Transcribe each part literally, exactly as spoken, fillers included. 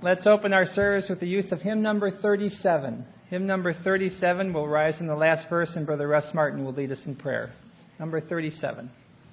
Let's open our service with the use of hymn number thirty-seven. Hymn number thirty-seven will rise in the last verse, and Brother Russ Martin will lead us in prayer. Number thirty-seven.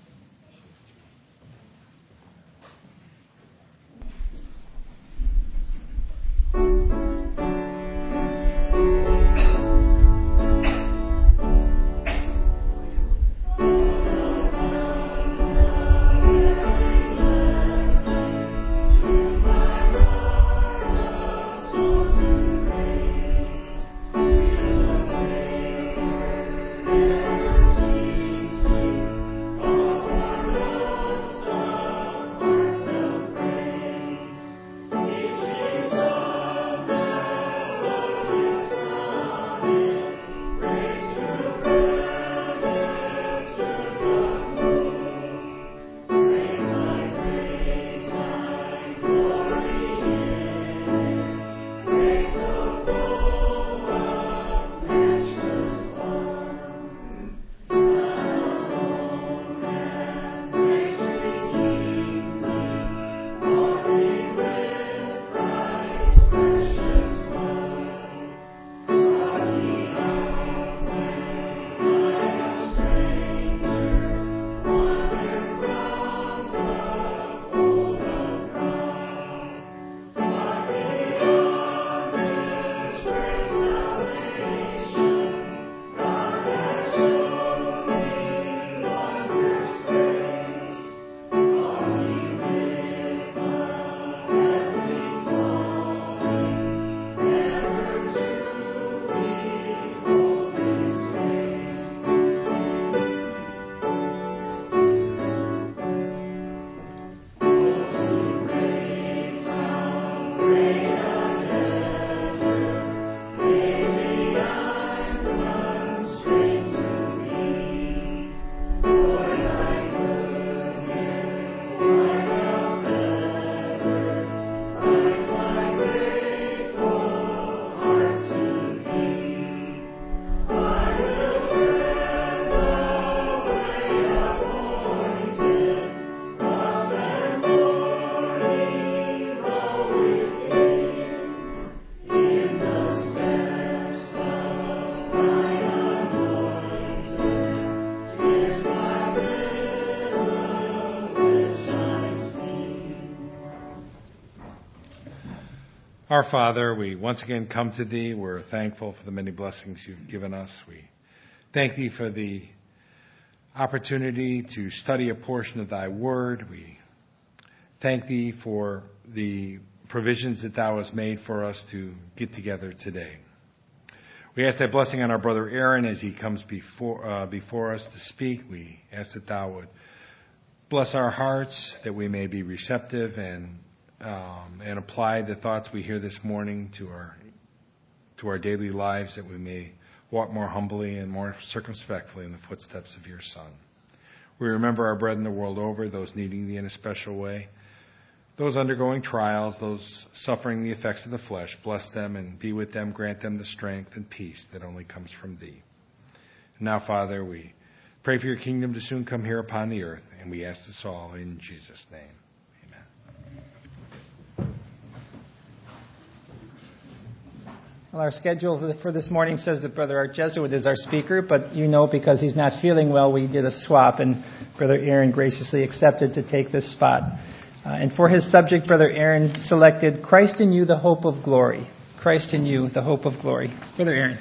Our Father, we once again come to Thee. We're thankful for the many blessings You've given us. We thank Thee for the opportunity to study a portion of Thy Word. We thank Thee for the provisions that Thou hast made for us to get together today. We ask Thy blessing on our brother Aaron as he comes before uh, before us to speak. We ask that Thou would bless our hearts, that we may be receptive and Um, and apply the thoughts we hear this morning to our to our daily lives, that we may walk more humbly and more circumspectly in the footsteps of Your Son. We remember our brethren the world over, those needing Thee in a special way, those undergoing trials, those suffering the effects of the flesh. Bless them and be with them. Grant them the strength and peace that only comes from Thee. And now, Father, we pray for Your kingdom to soon come here upon the earth, and we ask this all in Jesus' name. Well, our schedule for this morning says that Brother Art Jesuit is our speaker, but you know, because he's not feeling well, we did a swap, and Brother Aaron graciously accepted to take this spot. Uh, and for his subject, Brother Aaron selected Christ in You, the Hope of Glory. Christ in You, the Hope of Glory. Brother Aaron.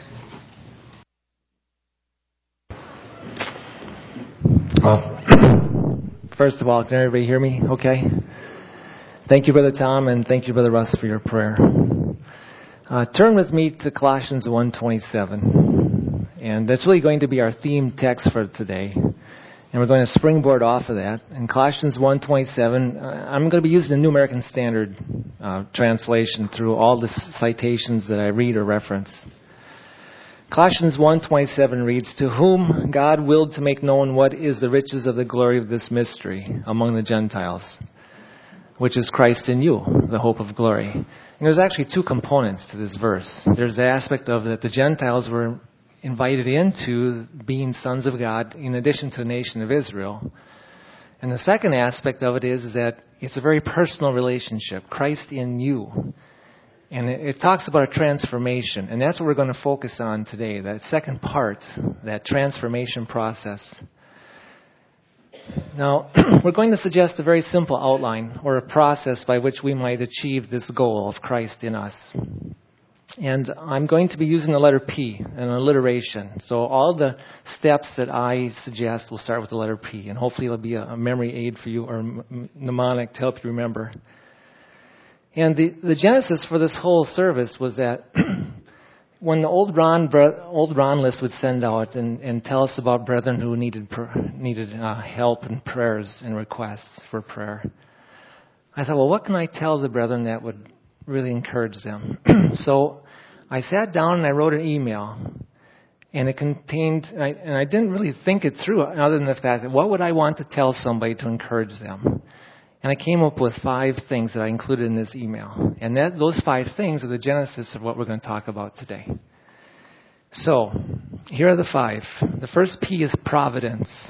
Well, first of all, can everybody hear me okay? Thank you, Brother Tom, and thank you, Brother Russ, for your prayer. Uh, turn with me to Colossians one twenty-seven, and that's really going to be our theme text for today, and we're going to springboard off of that. In Colossians one twenty-seven, uh, I'm going to be using the New American Standard uh, translation through all the citations that I read or reference. Colossians one twenty-seven reads, "To whom God willed to make known what is the riches of the glory of this mystery among the Gentiles, which is Christ in you, the hope of glory." And there's actually two components to this verse. There's the aspect of that the Gentiles were invited into being sons of God in addition to the nation of Israel. And the second aspect of it is, is that it's a very personal relationship. Christ in you. And it, it talks about a transformation, and that's what we're going to focus on today, that second part, that transformation process. Now, we're going to suggest a very simple outline or a process by which we might achieve this goal of Christ in us. And I'm going to be using the letter P, an alliteration. So all the steps that I suggest will start with the letter P, and hopefully it'll be a, a memory aid for you or a mnemonic to help you remember. And the, the genesis for this whole service was that when the old Ron old Ron list would send out and, and tell us about brethren who needed needed uh, help and prayers and requests for prayer, I thought, well, what can I tell the brethren that would really encourage them? So I sat down and I wrote an email, and it contained, and I, and I didn't really think it through other than the fact that what would I want to tell somebody to encourage them? And I came up with five things that I included in this email. And that, those five things are the genesis of what we're going to talk about today. So, here are the five. The first P is providence.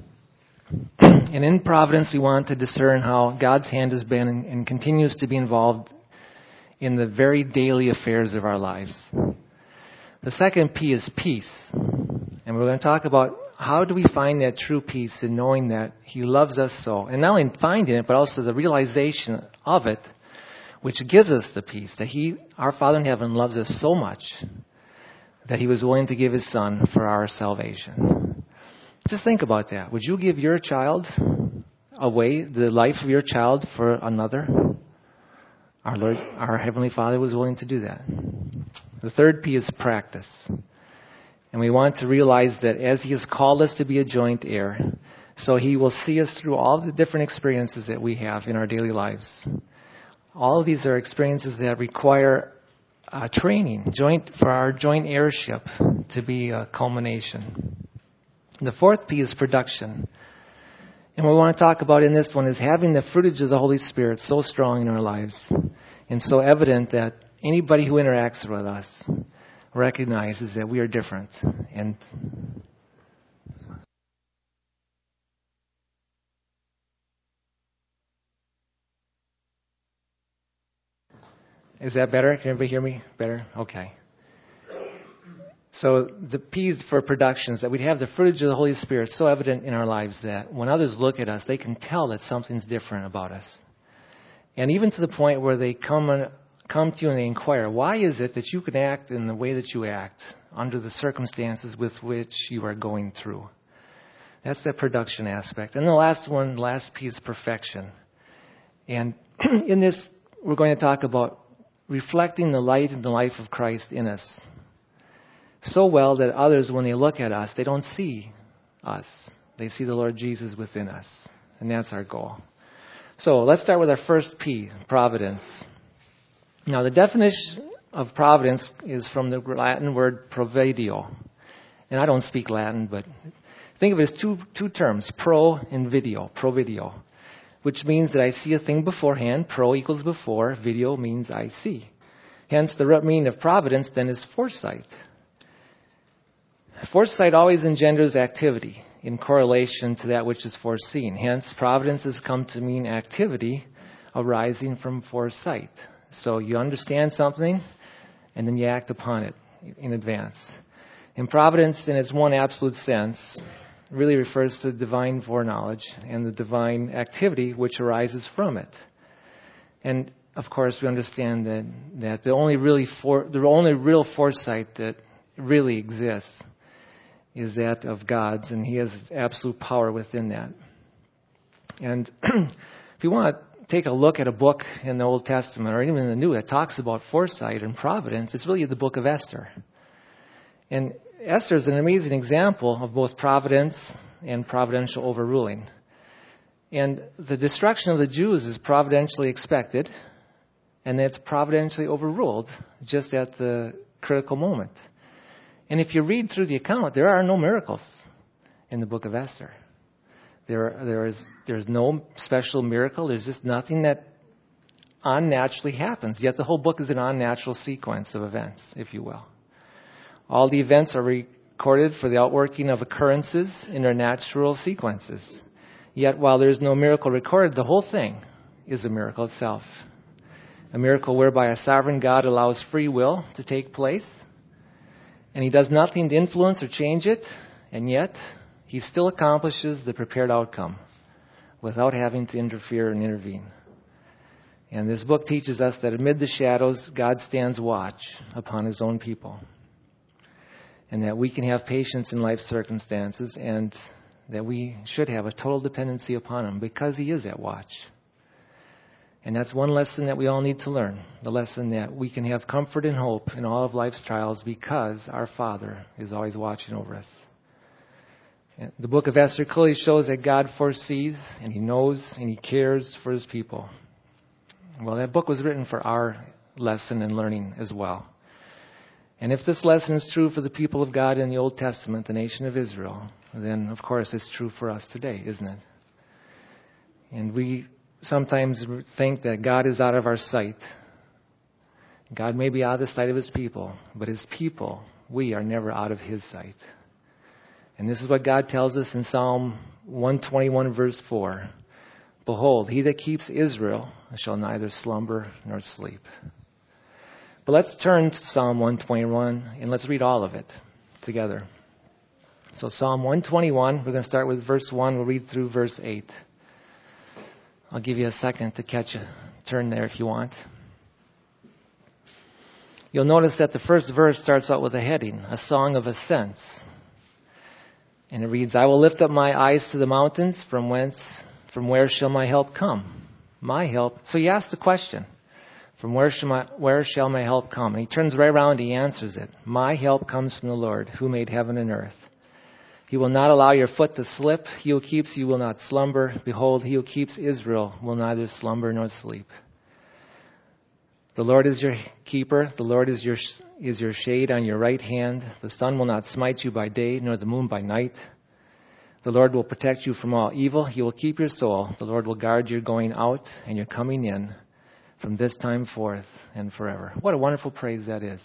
And in providence, we want to discern how God's hand has been and, and continues to be involved in the very daily affairs of our lives. The second P is peace. And we're going to talk about how do we find that true peace in knowing that He loves us so? And not only finding it, but also the realization of it, which gives us the peace, that He, our Father in heaven, loves us so much that He was willing to give His Son for our salvation. Just think about that. Would you give your child away, the life of your child, for another? Our Lord, our Heavenly Father was willing to do that. The third P is practice. And we want to realize that as He has called us to be a joint heir, so He will see us through all the different experiences that we have in our daily lives. All of these are experiences that require uh, training joint for our joint heirship to be a culmination. The fourth P is production. And what we want to talk about in this one is having the fruitage of the Holy Spirit so strong in our lives and so evident that anybody who interacts with us recognizes that we are different. And is that better? Can everybody hear me better? Okay. So the P for production is that we'd have the fruitage of the Holy Spirit so evident in our lives that when others look at us, they can tell that something's different about us. And even to the point where they come and come to you and they inquire, why is it that you can act in the way that you act under the circumstances with which you are going through? That's the production aspect. And the last one, last P is perfection. And in this, we're going to talk about reflecting the light and the life of Christ in us so well that others, when they look at us, they don't see us. They see the Lord Jesus within us. And that's our goal. So let's start with our first P, providence. Now, the definition of providence is from the Latin word providio. And I don't speak Latin, but think of it as two two terms, pro and video, providio, which means that I see a thing beforehand. Pro equals before, video means I see. Hence, the root meaning of providence then is foresight. Foresight always engenders activity in correlation to that which is foreseen. Hence, providence has come to mean activity arising from foresight. So you understand something, and then you act upon it in advance. And providence, in its one absolute sense, really refers to divine foreknowledge and the divine activity which arises from it. And of course, we understand that, that the only really for, the only real foresight that really exists is that of God's, and He has absolute power within that. And if you want to take a look at a book in the Old Testament or even in the New that talks about foresight and providence, it's really the book of Esther. And Esther is an amazing example of both providence and providential overruling. And the destruction of the Jews is providentially expected, and it's providentially overruled just at the critical moment. And if you read through the account, there are no miracles in the book of Esther. There, there is, there's no special miracle. There's just nothing that unnaturally happens. Yet the whole book is an unnatural sequence of events, if you will. All the events are recorded for the outworking of occurrences in their natural sequences. Yet while there's no miracle recorded, the whole thing is a miracle itself. A miracle whereby a sovereign God allows free will to take place, and he does nothing to influence or change it, and yet he still accomplishes the prepared outcome without having to interfere and intervene. And this book teaches us that amid the shadows, God stands watch upon his own people, and that we can have patience in life's circumstances, and that we should have a total dependency upon him because he is at watch. And that's one lesson that we all need to learn, the lesson that we can have comfort and hope in all of life's trials because our Father is always watching over us. And the book of Esther clearly shows that God foresees, and he knows, and he cares for his people. Well, that book was written for our lesson and learning as well. And if this lesson is true for the people of God in the Old Testament, the nation of Israel, then of course it's true for us today, isn't it? And we sometimes think that God is out of our sight. God may be out of the sight of his people, but his people, we are never out of his sight. And this is what God tells us in Psalm one twenty-one, verse four. Behold, he that keeps Israel shall neither slumber nor sleep. But let's turn to Psalm one twenty-one, and let's read all of it together. So Psalm one twenty-one, we're going to start with verse one. We'll read through verse eight. I'll give you a second to catch a turn there if you want. You'll notice that the first verse starts out with a heading, a song of ascents. And it reads, I will lift up my eyes to the mountains, from whence, from where shall my help come? My help. So you ask the question, from where shall my, where shall my help come? And he turns right around and he answers it. My help comes from the Lord, who made heaven and earth. He will not allow your foot to slip. He who keeps you will not slumber. Behold, he who keeps Israel will neither slumber nor sleep. The Lord is your keeper. The Lord is your is your shade on your right hand. The sun will not smite you by day, nor the moon by night. The Lord will protect you from all evil. He will keep your soul. The Lord will guard your going out and your coming in from this time forth and forever. What a wonderful praise that is.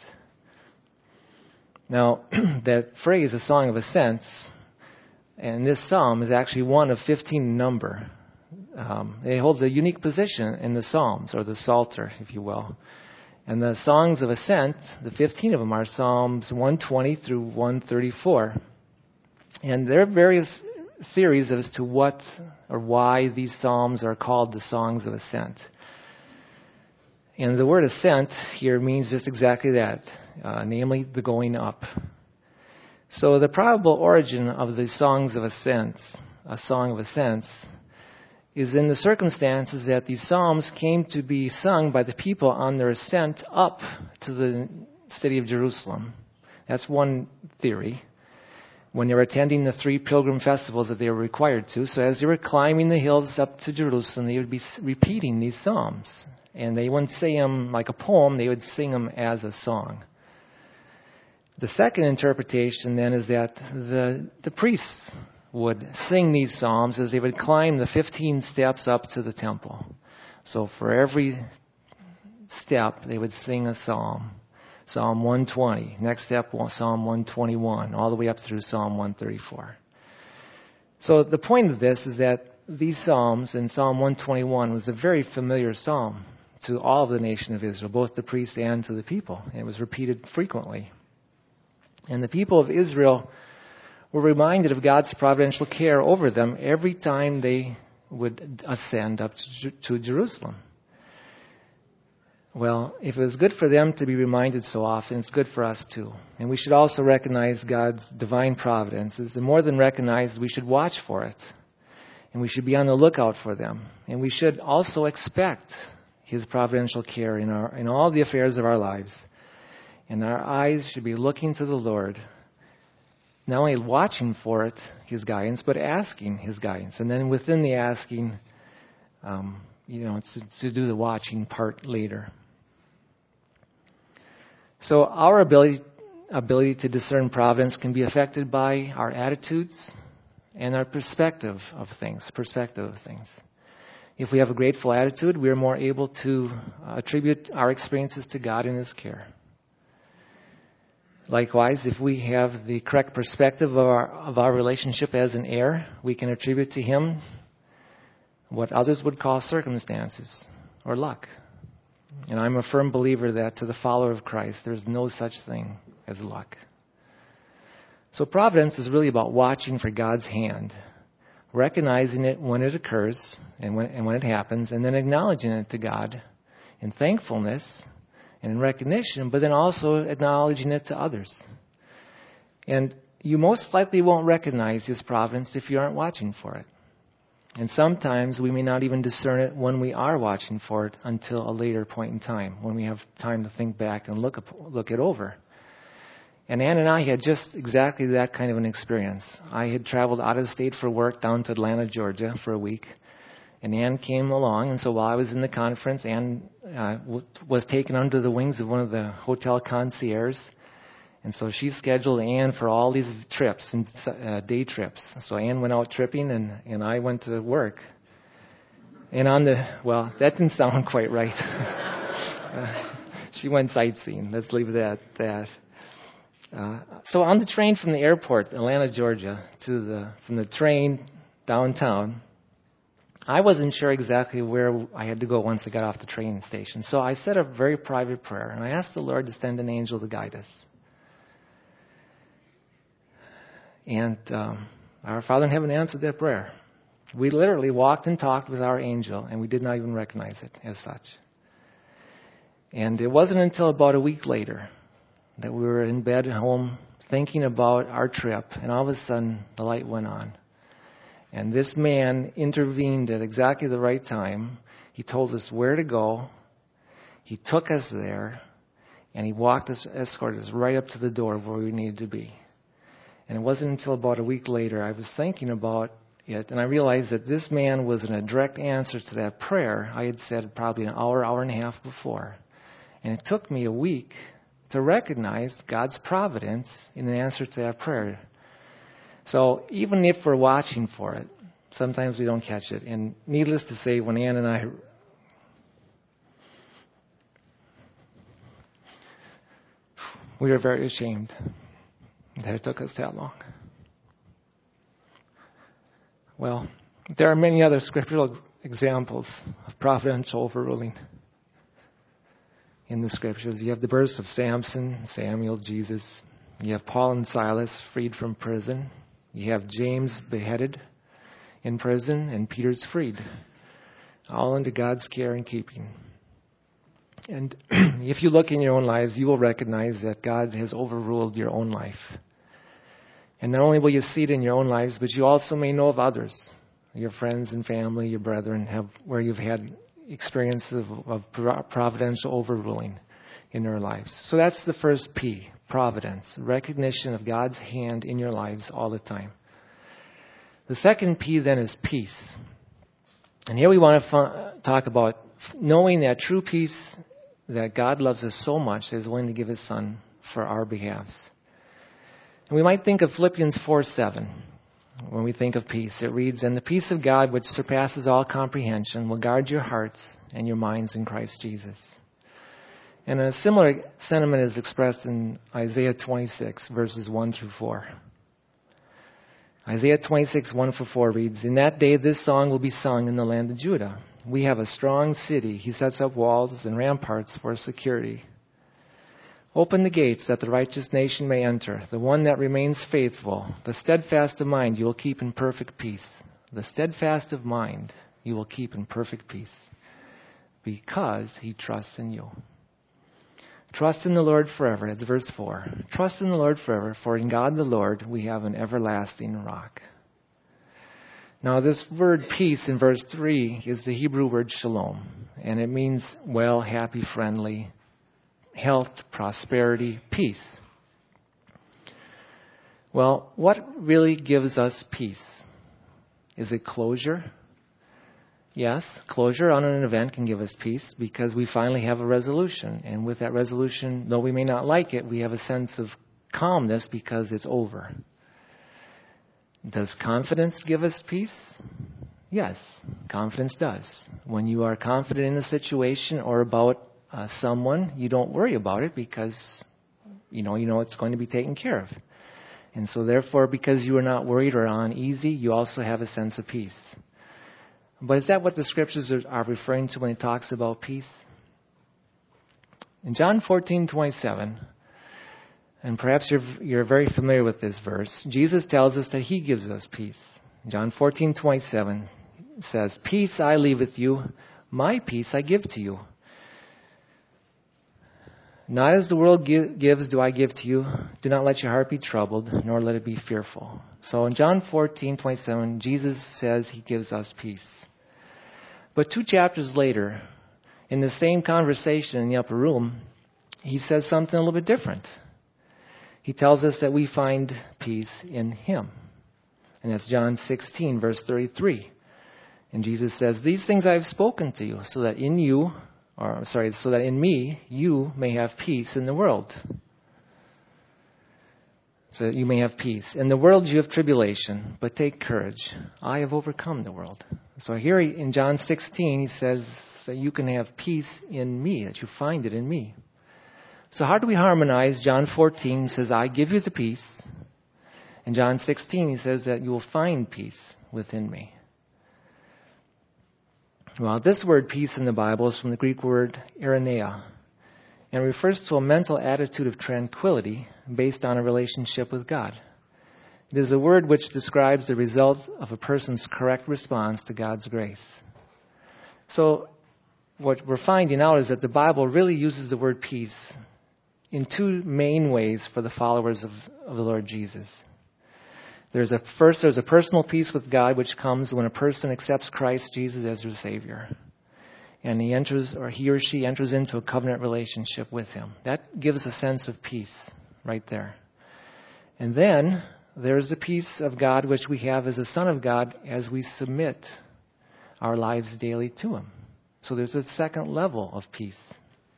Now, that phrase, a song of ascents, and this psalm is actually one of fifteen in number. Um, they hold a unique position in the Psalms, or the Psalter, if you will. And the songs of ascent, the fifteen of them, are Psalms one twenty through one thirty-four. And there are various theories as to what or why these psalms are called the songs of ascent. And the word ascent here means just exactly that, uh, namely the going up. So the probable origin of the songs of ascents, a song of ascents, is in the circumstances that these psalms came to be sung by the people on their ascent up to the city of Jerusalem. That's one theory. When they were attending the three pilgrim festivals that they were required to, so as they were climbing the hills up to Jerusalem, they would be repeating these psalms. And they wouldn't say them like a poem, they would sing them as a song. The second interpretation then is that the, the priests would sing these psalms as they would climb the fifteen steps up to the temple. So for every step, they would sing a psalm. Psalm one twenty. Next step, Psalm one twenty-one, all the way up through Psalm one thirty-four. So the point of this is that these psalms in Psalm one twenty-one was a very familiar psalm to all of the nation of Israel, both the priests and to the people. And it was repeated frequently. And the people of Israel were reminded of God's providential care over them every time they would ascend up to Jerusalem. Well, if it was good for them to be reminded so often, it's good for us too. And we should also recognize God's divine providences. And more than recognize, we should watch for it. And we should be on the lookout for them. And we should also expect his providential care in our in all the affairs of our lives. And our eyes should be looking to the Lord, not only watching for it, his guidance, but asking his guidance. And then within the asking, um, you know, to, to do the watching part later. So our ability ability to discern providence can be affected by our attitudes and our perspective of things, perspective of things. If we have a grateful attitude, we are more able to attribute our experiences to God and his care. Likewise, if we have the correct perspective of our, of our relationship as an heir, we can attribute to him what others would call circumstances or luck. And I'm a firm believer that to the follower of Christ, there's no such thing as luck. So providence is really about watching for God's hand, recognizing it when it occurs and when, and when it happens, and then acknowledging it to God in thankfulness and in recognition, but then also acknowledging it to others. And you most likely won't recognize His providence if you aren't watching for it. And sometimes we may not even discern it when we are watching for it until a later point in time, when we have time to think back and look, up, look it over. And Ann and I had just exactly that kind of an experience. I had traveled out of state for work down to Atlanta, Georgia for a week. And Ann came along, and so while I was in the conference, Ann uh, w- was taken under the wings of one of the hotel concierges. And so she scheduled Ann for all these trips, and uh, day trips. So Ann went out tripping, and, and I went to work. And on the, well, that didn't sound quite right. uh, she went sightseeing. Let's leave it at that. Uh, so on the train from the airport, Atlanta, Georgia, to the from the train downtown, I wasn't sure exactly where I had to go once I got off the train station. So I said a very private prayer, and I asked the Lord to send an angel to guide us. And um, our Father in heaven answered that prayer. We literally walked and talked with our angel, and we did not even recognize it as such. And it wasn't until about a week later that we were in bed at home thinking about our trip, and all of a sudden the light went on. And this man intervened at exactly the right time. He told us where to go. He took us there, and he walked us, escorted us right up to the door where we needed to be. And it wasn't until about a week later I was thinking about it, and I realized that this man was in a direct answer to that prayer I had said probably an hour, hour and a half before. And it took me a week to recognize God's providence in an answer to that prayer. So even if we're watching for it, sometimes we don't catch it. And needless to say, when Ann and I we were very ashamed that it took us that long. Well, there are many other scriptural examples of providential overruling in the scriptures. You have the births of Samson, Samuel, Jesus. You have Paul and Silas freed from prison. You have James beheaded in prison, and Peter's freed, all under God's care and keeping. And if you look in your own lives, you will recognize that God has overruled your own life. And not only will you see it in your own lives, but you also may know of others, your friends and family, your brethren, have where you've had experiences of, of providential overruling in their lives. So that's the first P, providence, recognition of God's hand in your lives all the time. The second P then is peace. And here we want to f- talk about knowing that true peace, that God loves us so much that He's willing to give His Son for our behalves. And we might think of Philippians four seven when we think of peace. It reads, "And the peace of God, which surpasses all comprehension, will guard your hearts and your minds in Christ Jesus." And a similar sentiment is expressed in Isaiah twenty-six, verses one through four. Isaiah twenty-six, one through four reads, "In that day this song will be sung in the land of Judah. We have a strong city. He sets up walls and ramparts for security. Open the gates that the righteous nation may enter, the one that remains faithful. The steadfast of mind you will keep in perfect peace. The steadfast of mind you will keep in perfect peace, because he trusts in you." Trust in the Lord forever. That's verse four. Trust in the Lord forever, for in God the Lord we have an everlasting rock. Now this word peace in verse three is the Hebrew word shalom, and it means well, happy, friendly, health, prosperity, peace. Well, what really gives us peace? Is it closure? Yes, closure on an event can give us peace because we finally have a resolution. And with that resolution, though we may not like it, we have a sense of calmness because it's over. Does confidence give us peace? Yes, confidence does. When you are confident in a situation or about uh, someone, you don't worry about it because you know you know it's going to be taken care of. And so therefore, because you are not worried or uneasy, you also have a sense of peace. But is that what the scriptures are, are referring to when it talks about peace? In John fourteen twenty-seven, and perhaps you're, you're very familiar with this verse, Jesus tells us that he gives us peace. John fourteen twenty-seven says, "Peace I leave with you, my peace I give to you. Not as the world give, gives do I give to you. Do not let your heart be troubled, nor let it be fearful." So in John fourteen twenty-seven, Jesus says he gives us peace. But two chapters later, in the same conversation in the upper room, he says something a little bit different. He tells us that we find peace in him. And that's John sixteen, verse thirty-three. And Jesus says, "These things I have spoken to you, so that in you, or sorry, so that in me you may have peace in the world." So that you may have peace. "In the world you have tribulation, but take courage. I have overcome the world." So here in John sixteen, he says, so you can have peace in me, that you find it in me. So how do we harmonize? John fourteen, he says, "I give you the peace." In John sixteen, he says that you will find peace within me. Well, this word peace in the Bible is from the Greek word eirneia, and refers to a mental attitude of tranquility based on a relationship with God. It is a word which describes the result of a person's correct response to God's grace. So what we're finding out is that the Bible really uses the word peace in two main ways for the followers of, of the Lord Jesus. There's a first, there's a personal peace with God, which comes when a person accepts Christ Jesus as their Savior, and he enters, or he or she enters into a covenant relationship with him. That gives a sense of peace right there. And then there's the peace of God which we have as a son of God as we submit our lives daily to him. So there's a second level of peace.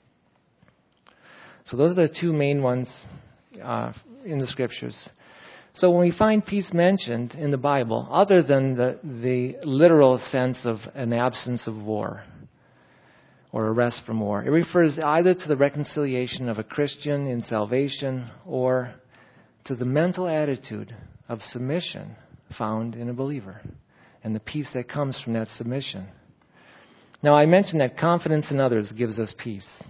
So those are the two main ones uh, in the Scriptures. So when we find peace mentioned in the Bible, other than the, the literal sense of an absence of war or a rest from war, it refers either to the reconciliation of a Christian in salvation or to the mental attitude of submission found in a believer and the peace that comes from that submission. Now, I mentioned that confidence in others gives us peace.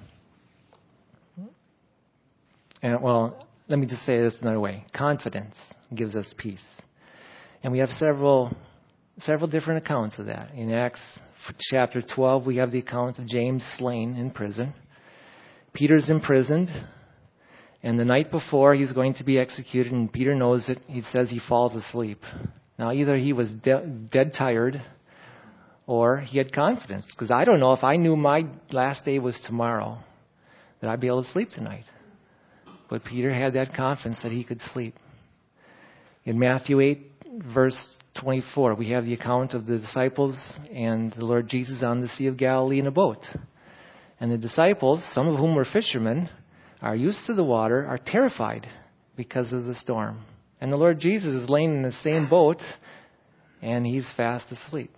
And, well, let me just say this another way. Confidence gives us peace. And we have several several different accounts of that. In Acts chapter twelve, we have the account of James slain in prison. Peter's imprisoned, and the night before he's going to be executed, and Peter knows it, he says he falls asleep. Now, either he was de- dead tired, or he had confidence. Because I don't know, if I knew my last day was tomorrow, that I'd be able to sleep tonight. But Peter had that confidence that he could sleep. In Matthew eight, verse twenty-four, we have the account of the disciples and the Lord Jesus on the Sea of Galilee in a boat. And the disciples, some of whom were fishermen, are used to the water, are terrified because of the storm. And the Lord Jesus is laying in the same boat, and he's fast asleep.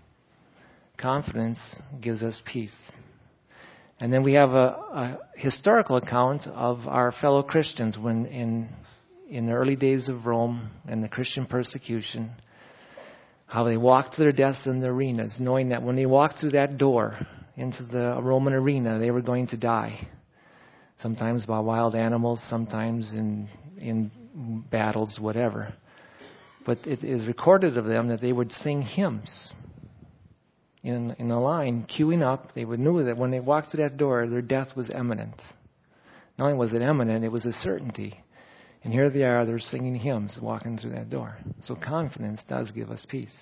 Confidence gives us peace. And then we have a, a historical account of our fellow Christians when in in the early days of Rome and the Christian persecution, how they walked to their deaths in the arenas, knowing that when they walked through that door into the Roman arena, they were going to die. Sometimes by wild animals, sometimes in in battles, whatever. But it is recorded of them that they would sing hymns. In, in a line, queuing up, they would know that when they walked through that door, their death was imminent. Not only was it imminent, it was a certainty. And here they are, they're singing hymns, walking through that door. So confidence does give us peace.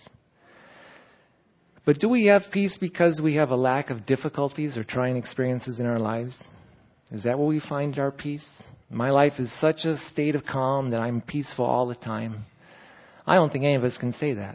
But do we have peace because we have a lack of difficulties or trying experiences in our lives? Is that where we find our peace? My life is such a state of calm that I'm peaceful all the time. I don't think any of us can say that.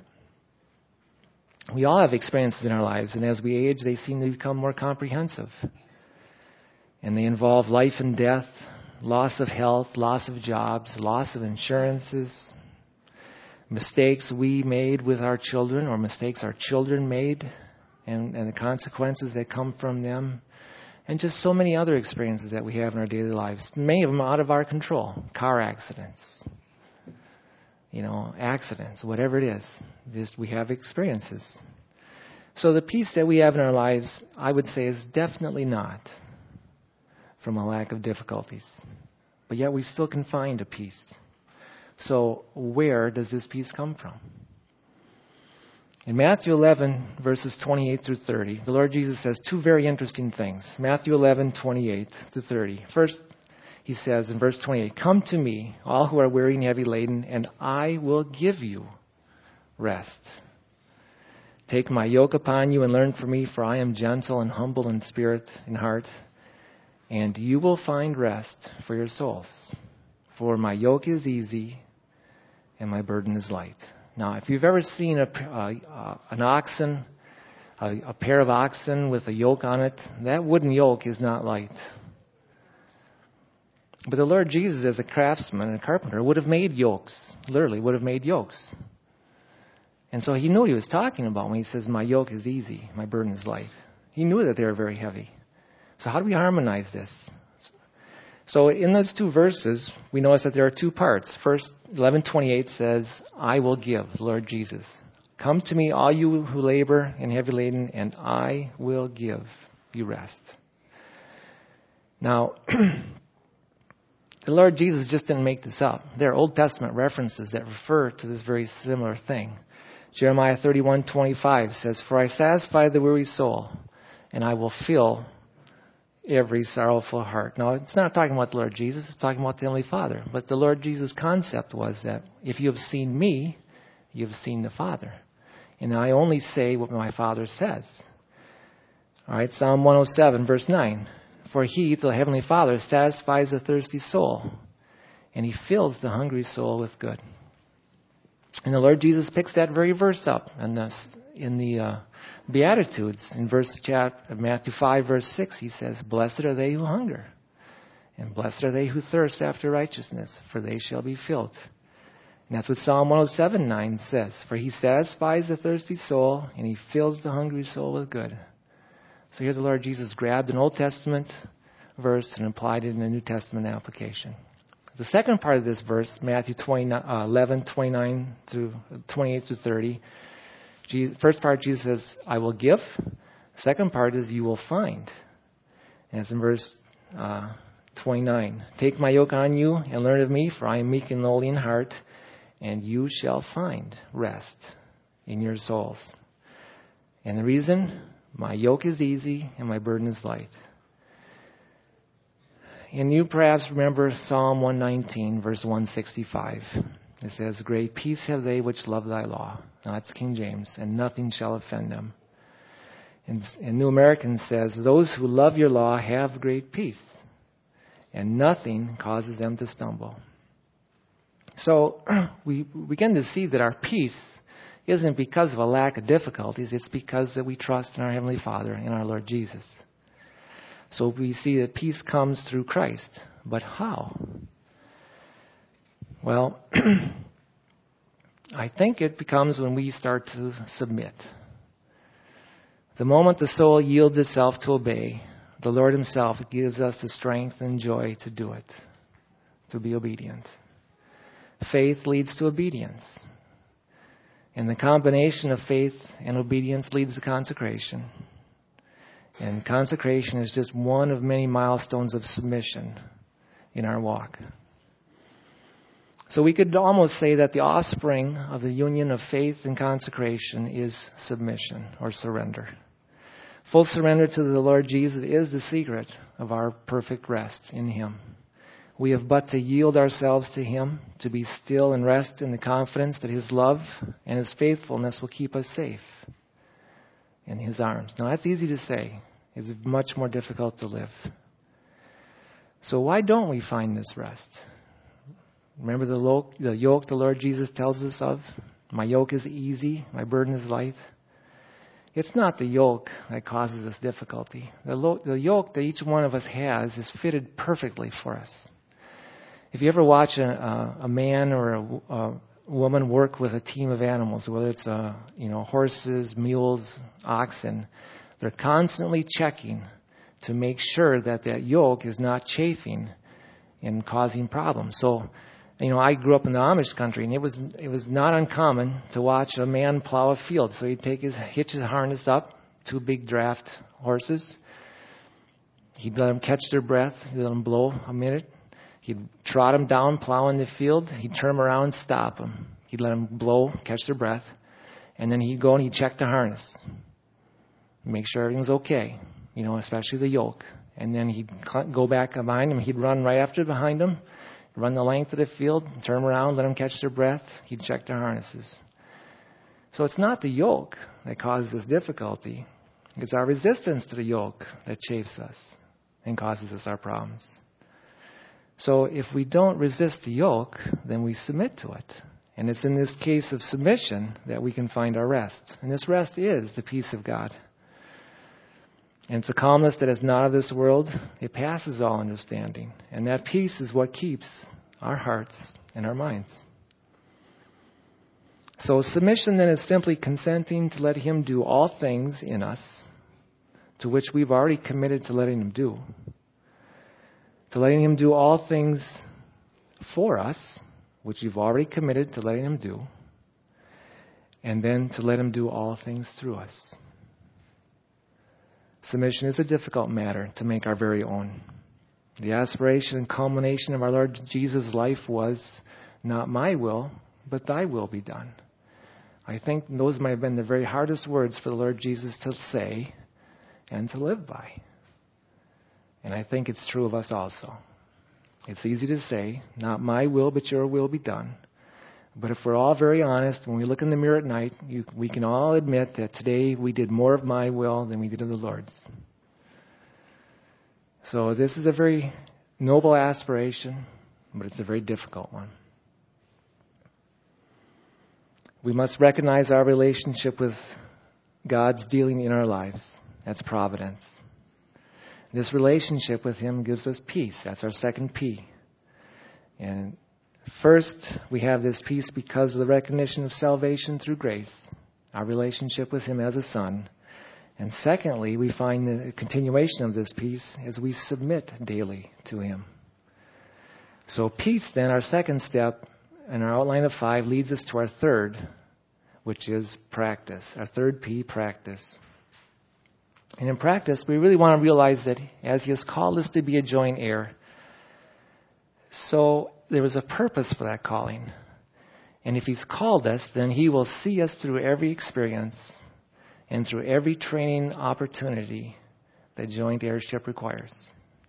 We all have experiences in our lives, and as we age, they seem to become more comprehensive. And they involve life and death, loss of health, loss of jobs, loss of insurances, mistakes we made with our children or mistakes our children made, and, and the consequences that come from them, and just so many other experiences that we have in our daily lives. Many of them out of our control. Car accidents. You know, accidents, whatever it is. Just we have experiences. So the peace that we have in our lives, I would say, is definitely not from a lack of difficulties. But yet we still can find a peace. So where does this peace come from? In Matthew eleven, verses twenty-eight through thirty, the Lord Jesus says two very interesting things. Matthew eleven, twenty-eight through thirty. First, he says in verse twenty-eight, "Come to me, all who are weary and heavy laden, and I will give you rest. Take my yoke upon you and learn from me, for I am gentle and humble in spirit and heart, and you will find rest for your souls. For my yoke is easy and my burden is light." Now, if you've ever seen a, uh, an oxen, a, a pair of oxen with a yoke on it, that wooden yoke is not light. But the Lord Jesus, as a craftsman and a carpenter, would have made yokes, literally would have made yokes. And so he knew what he was talking about when he says, "My yoke is easy, my burden is light." He knew that they were very heavy. So how do we harmonize this? So in those two verses, we notice that there are two parts. First, eleven twenty-eight says, "I will give," the Lord Jesus. "Come to me, all you who labor and heavy laden, and I will give you rest." Now, the Lord Jesus just didn't make this up. There are Old Testament references that refer to this very similar thing. Jeremiah thirty-one twenty-five says, "For I satisfy the weary soul, and I will fill every sorrowful heart." Now, it's not talking about the Lord Jesus, it's talking about the Heavenly Father. But the Lord Jesus' concept was that if you have seen me, you have seen the Father. And I only say what my Father says. All right, Psalm one oh seven, verse nine. "For he, the Heavenly Father, satisfies the thirsty soul, and he fills the hungry soul with good." And the Lord Jesus picks that very verse up in the, in the uh, Beatitudes. In verse chapter, Matthew five, verse six, he says, "Blessed are they who hunger, and blessed are they who thirst after righteousness, for they shall be filled." And that's what Psalm one oh seven, nine says. "For he satisfies the thirsty soul, and he fills the hungry soul with good." So here the Lord Jesus grabbed an Old Testament verse and applied it in a New Testament application. The second part of this verse, Matthew eleven, twenty-nine through twenty-eight through thirty, Jesus, first part Jesus says, "I will give." Second part is, "You will find." And it's in verse uh, twenty-nine. "Take my yoke on you and learn of me, for I am meek and lowly in heart, and you shall find rest in your souls." And the reason? My yoke is easy and my burden is light. And you perhaps remember Psalm one nineteen, verse one sixty-five. It says, "Great peace have they which love thy law." Now that's King James. "And nothing shall offend them." And, and New American says, "Those who love your law have great peace, and nothing causes them to stumble." So we begin to see that our peace isn't because of a lack of difficulties. It's because that we trust in our Heavenly Father and our Lord Jesus. So we see that peace comes through Christ. But how? Well, I think it becomes when we start to submit. The moment the soul yields itself to obey, the Lord Himself gives us the strength and joy to do it, to be obedient. Faith leads to obedience. And the combination of faith and obedience leads to consecration. And consecration is just one of many milestones of submission in our walk. So we could almost say that the offspring of the union of faith and consecration is submission or surrender. Full surrender to the Lord Jesus is the secret of our perfect rest in Him. We have but to yield ourselves to Him, to be still and rest in the confidence that His love and His faithfulness will keep us safe in His arms. Now that's easy to say. It's much more difficult to live. So why don't we find this rest? Remember the yoke, the yoke the Lord Jesus tells us of? My yoke is easy, my burden is light. It's not the yoke that causes us difficulty. The, lo- the yoke that each one of us has is fitted perfectly for us. If you ever watch a, a, a man or a, a woman work with a team of animals, whether it's uh, you know horses, mules, oxen, they're constantly checking to make sure that that yoke is not chafing and causing problems. So, you know, I grew up in the Amish country, and it was it was not uncommon to watch a man plow a field. So he'd take his hitch his harness up, two big draft horses, He'd let them catch their breath. He'd let them blow a minute. He'd trot them down, plow in the field. He'd turn them around, stop them. He'd let them blow, catch their breath. And then he'd go and he'd check the harness. Make sure everything's okay, you know, especially the yoke. And then he'd go back behind them. He'd run right after behind them, run the length of the field, turn them around, let them catch their breath. He'd check their harnesses. So it's not the yoke that causes this difficulty. It's our resistance to the yoke that chafes us and causes us our problems. So if we don't resist the yoke, then we submit to it. And it's in this case of submission that we can find our rest. And this rest is the peace of God. And it's a calmness that is not of this world. It passes all understanding. And that peace is what keeps our hearts and our minds. So submission then is simply consenting to let Him do all things in us to which we've already committed to letting Him do. To letting Him do all things for us, which you've already committed to letting Him do. And then to let Him do all things through us. Submission is a difficult matter to make our very own. The aspiration and culmination of our Lord Jesus' life was, not my will, but thy will be done. I think those might have been the very hardest words for the Lord Jesus to say and to live by. And I think it's true of us also. It's easy to say, not my will, but your will be done. But if we're all very honest, when we look in the mirror at night, you, we can all admit that today we did more of my will than we did of the Lord's. So this is a very noble aspiration, but it's a very difficult one. We must recognize our relationship with God's dealing in our lives. That's providence. This relationship with Him gives us peace. That's our second P. And first, we have this peace because of the recognition of salvation through grace, our relationship with Him as a son. And secondly, we find the continuation of this peace as we submit daily to Him. So peace, then, our second step in our outline of five, leads us to our third, which is practice. Our third P, practice. And in practice, we really want to realize that as He has called us to be a joint heir, so there was a purpose for that calling. And if He's called us, then He will see us through every experience and through every training opportunity that joint heirship requires.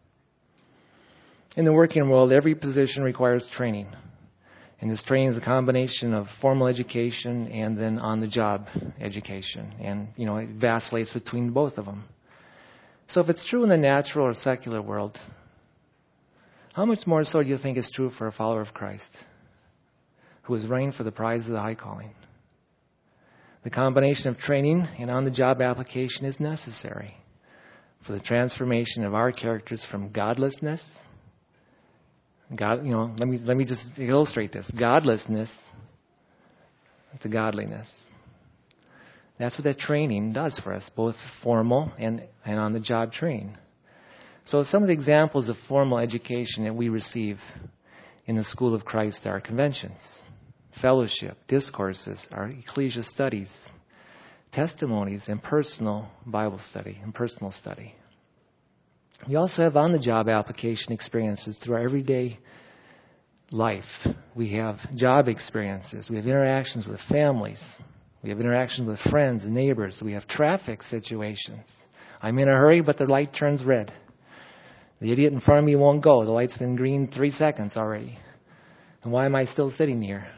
In the working world, every position requires training. And this training is a combination of formal education and then on-the-job education. And, you know, it vacillates between both of them. So if it's true in the natural or secular world, how much more so do you think is true for a follower of Christ who is running for the prize of the high calling? The combination of training and on-the-job application is necessary for the transformation of our characters from godlessness, God, you know, let me let me just illustrate this. Godlessness to godliness. That's what that training does for us, both formal and, and on-the-job training. So some of the examples of formal education that we receive in the School of Christ are conventions, fellowship, discourses, our ecclesia studies, testimonies, and personal Bible study and personal study. We also have on-the-job application experiences through our everyday life. We have job experiences. We have interactions with families. We have interactions with friends and neighbors. We have traffic situations. I'm in a hurry, but the light turns red. The idiot in front of me won't go. The light's been green three seconds already. And why am I still sitting here?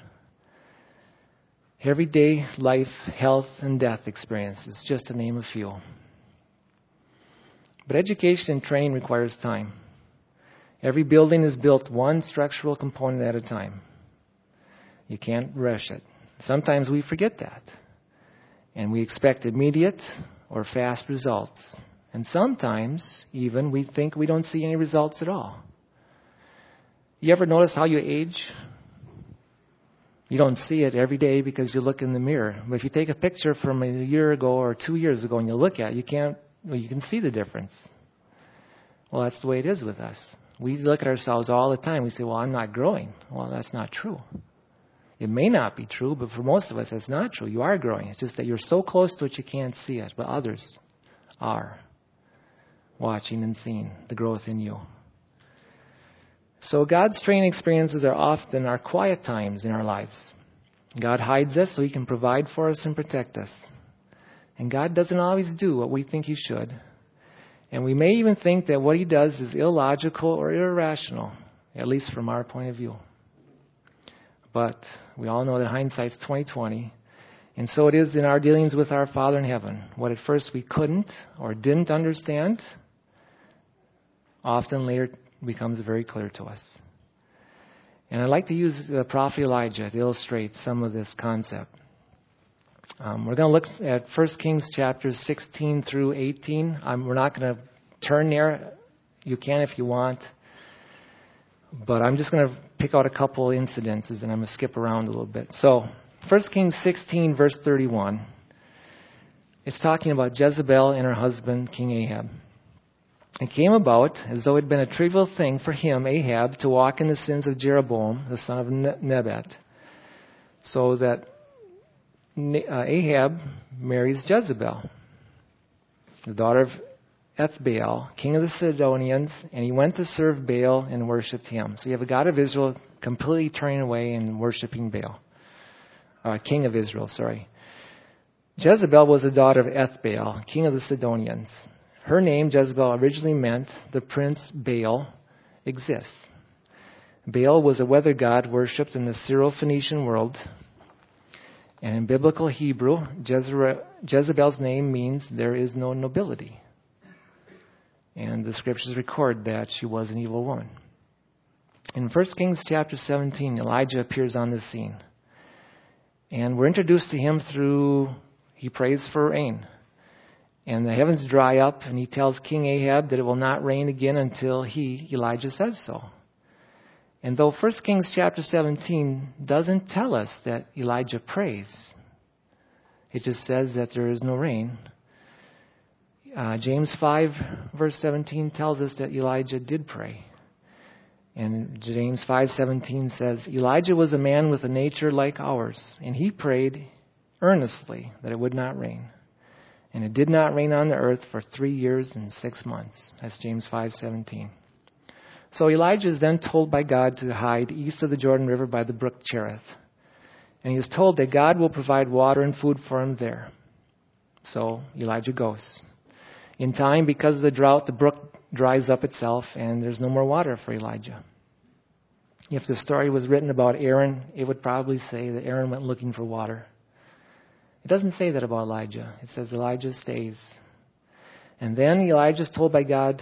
Everyday life, health, and death experiences, just to name a few. But education and training requires time. Every building is built one structural component at a time. You can't rush it. Sometimes we forget that. And we expect immediate or fast results. And sometimes, even, we think we don't see any results at all. You ever notice how you age? You don't see it every day because you look in the mirror. But if you take a picture from a year ago or two years ago and you look at it, you can't Well, you can see the difference. Well, that's the way it is with us. We look at ourselves all the time. We say, well, I'm not growing. Well, that's not true. It may not be true, but for most of us, it's not true. You are growing. It's just that you're so close to it you can't see it, but others are. watching and seeing the growth in you. So God's training experiences are often our quiet times in our lives. God hides us so He can provide for us and protect us. And God doesn't always do what we think He should. And we may even think that what He does is illogical or irrational, at least from our point of view. But we all know that hindsight's twenty twenty. And so it is in our dealings with our Father in heaven. What at first we couldn't or didn't understand, often later becomes very clear to us. And I'd like to use the prophet Elijah to illustrate some of this concept. Um, we're going to look at First Kings chapters sixteen through eighteen. Um, we're not going to turn there. You can if you want. But I'm just going to pick out a couple incidences and I'm going to skip around a little bit. So, First Kings sixteen, verse thirty-one. It's talking about Jezebel and her husband, King Ahab. It came about as though it had been a trivial thing for him, Ahab, to walk in the sins of Jeroboam, the son of Nebat. So that uh, Ahab marries Jezebel, the daughter of Ethbaal, king of the Sidonians, and he went to serve Baal and worshipped him. So you have a God of Israel completely turning away and worshiping Baal. Uh, king of Israel, sorry. Jezebel was the daughter of Ethbaal, king of the Sidonians. Her name, Jezebel, originally meant the prince Baal exists. Baal was a weather god worshipped in the Syro-Phoenician world. And in biblical Hebrew, Jezebel's name means there is no nobility. And the scriptures record that she was an evil woman. In First Kings chapter seventeen, Elijah appears on the scene. And we're introduced to him through, he prays for rain. And the heavens dry up, and he tells King Ahab that it will not rain again until he, Elijah, says so. And though First Kings chapter seventeen doesn't tell us that Elijah prays, it just says that there is no rain. Uh, James five, verse seventeen tells us that Elijah did pray. And James five seventeen says, Elijah was a man with a nature like ours, and he prayed earnestly that it would not rain. And it did not rain on the earth for three years and six months. That's James five seventeen. So Elijah is then told by God to hide east of the Jordan River by the brook Cherith. And he is told that God will provide water and food for him there. So Elijah goes. In time, because of the drought, the brook dries up itself and there's no more water for Elijah. If the story was written about Aaron, it would probably say that Aaron went looking for water. It doesn't say that about Elijah. It says Elijah stays. And then Elijah is told by God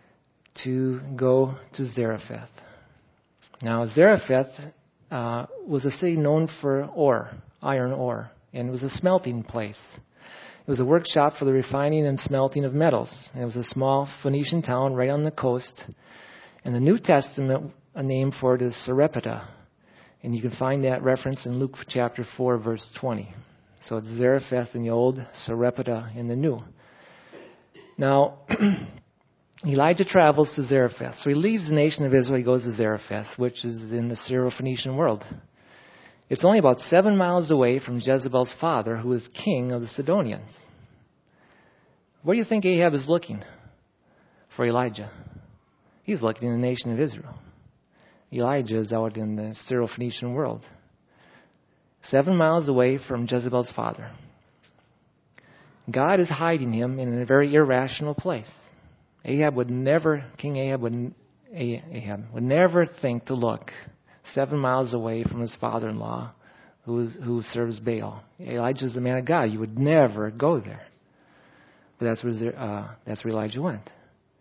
to go to Zarephath. Now, Zarephath uh, was a city known for ore, iron ore, and it was a smelting place. It was a workshop for the refining and smelting of metals. And it was a small Phoenician town right on the coast. In the New Testament, a name for it is Sarepta. And you can find that reference in Luke chapter four, verse twenty. So it's Zarephath in the Old, Sarepta in the New. Now, Elijah travels to Zarephath. So he leaves the nation of Israel, he goes to Zarephath, which is in the Syro-Phoenician world. It's only about seven miles away from Jezebel's father, who is king of the Sidonians. Where do you think Ahab is looking for Elijah? He's looking in the nation of Israel. Elijah is out in the Syro-Phoenician world. Seven miles away from Jezebel's father. God is hiding him in a very irrational place. Ahab would never, King Ahab would, Ahab would never think to look seven miles away from his father-in-law who, is, who serves Baal. Elijah is the man of God. You would never go there. But that's where, uh, that's where Elijah went.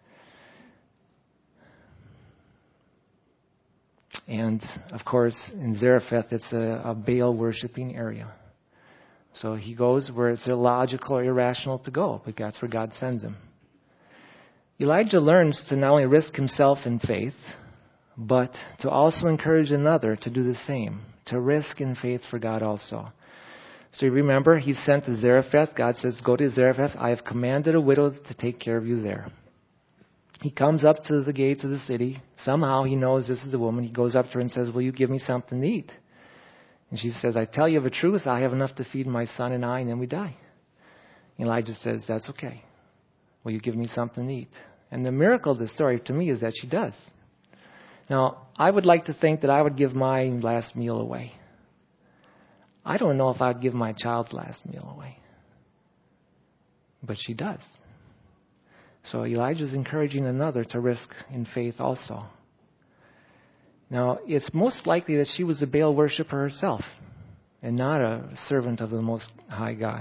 And, of course, in Zarephath, it's a, a Baal-worshipping area. So he goes where it's illogical or irrational to go, but that's where God sends him. Elijah learns to not only risk himself in faith, but to also encourage another to do the same, to risk in faith for God also. So you remember, he's sent to Zarephath. God says, go to Zarephath. I have commanded a widow to take care of you there. He comes up to the gates of the city. Somehow he knows this is the woman. He goes up to her and says, will you give me something to eat? And she says, I tell you of a truth, I have enough to feed my son and I, and then we die. Elijah says, that's okay. Will you give me something to eat? And the miracle of the story to me is that she does. Now, I would like to think that I would give my last meal away. I don't know if I'd give my child's last meal away. But she does. So Elijah's encouraging another to risk in faith also. Now, it's most likely that she was a Baal worshiper herself and not a servant of the Most High God.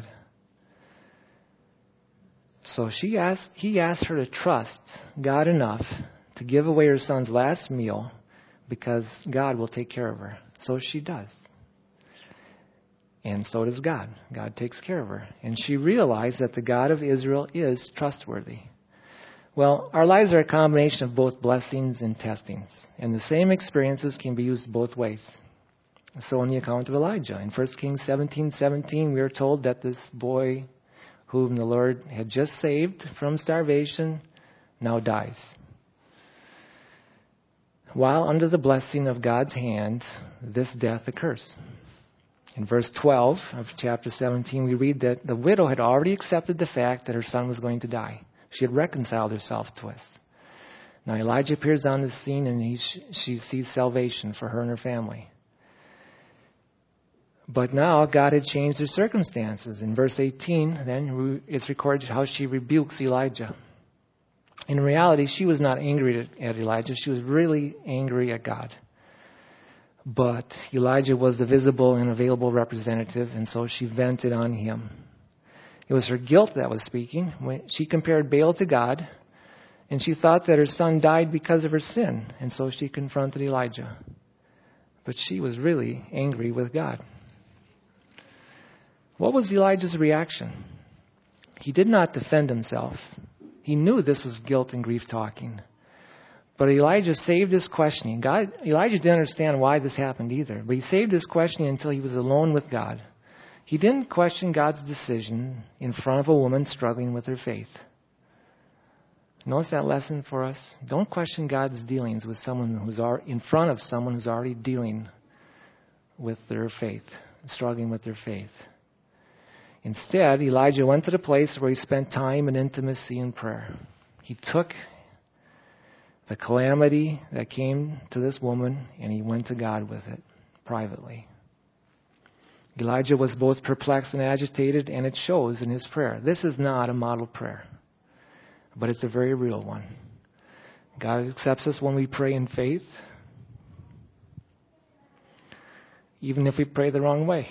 So she asked, he asked her to trust God enough to give away her son's last meal because God will take care of her. So she does. And so does God. God takes care of her. And she realized that the God of Israel is trustworthy. Well, our lives are a combination of both blessings and testings. And the same experiences can be used both ways. So in the account of Elijah, in First Kings seventeen seventeen, we are told that this boy whom the Lord had just saved from starvation now dies. While under the blessing of God's hand, this death occurs. In verse twelve of chapter seventeen, we read that the widow had already accepted the fact that her son was going to die. She had reconciled herself to us. Now Elijah appears on the scene and he, she sees salvation for her and her family. But now God had changed her circumstances. In verse eighteen, then it's recorded how she rebukes Elijah. In reality, she was not angry at, at Elijah. She was really angry at God. But Elijah was the visible and available representative, and so she vented on him. It was her guilt that was speaking. When she compared Baal to God, and she thought that her son died because of her sin, and so she confronted Elijah. But she was really angry with God. What was Elijah's reaction? He did not defend himself. He knew this was guilt and grief talking. But Elijah saved his questioning. God, Elijah didn't understand why this happened either. But he saved his questioning until he was alone with God. He didn't question God's decision in front of a woman struggling with her faith. Notice that lesson for us? Don't question God's dealings with someone who's in front of someone who's already dealing with their faith, struggling with their faith. Instead, Elijah went to the place where he spent time in intimacy and prayer. He took the calamity that came to this woman and he went to God with it privately. Elijah was both perplexed and agitated, and it shows in his prayer. This is not a model prayer, but it's a very real one. God accepts us when we pray in faith, even if we pray the wrong way.